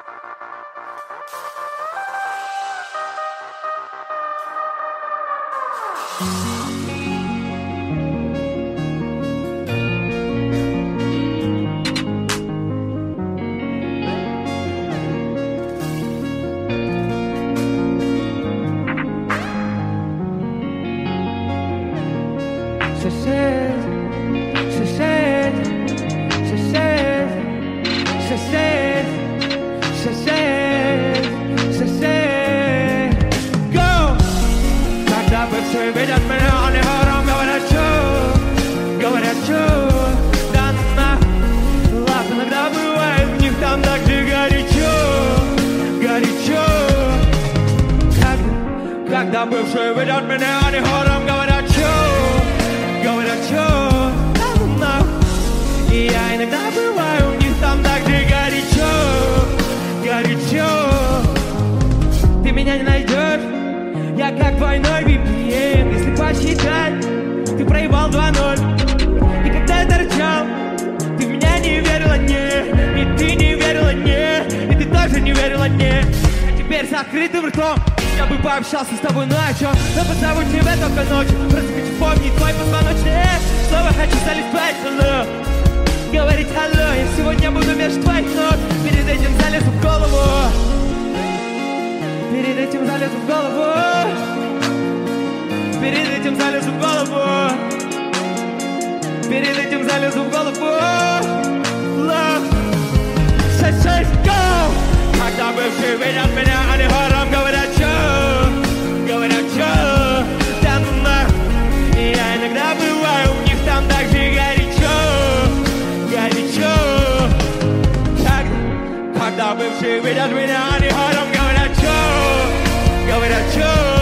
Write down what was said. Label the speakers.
Speaker 1: Когда бывший ведет меня, они хором говорят, чё, и я иногда бываю у них там так же горячо. Ты меня не найдешь, я как двойной VPN. Если посчитать, ты проебал 2-0. И когда я торчал, ты в меня не верила, не. И ты не верила, не. И ты тоже не верила, не. А теперь с открытым ртом я бы пообщался с тобой ночью, но позову тебя только ночью. Просто хочу помнить твой позвоночник. Снова хочу залезть алло, говорить алло. Я сегодня буду между твоих ног. Перед этим залезу в голову. Перед этим залезу в голову. Перед этим залезу в голову. Перед этим залезу в голову. Love. 6, go! Когда бывшие видят меня, они хором говорят, чё, да ну нахуй. И я иногда бываю у них там так же горячо. Когда бывшие видят меня, они хором говорят, чё,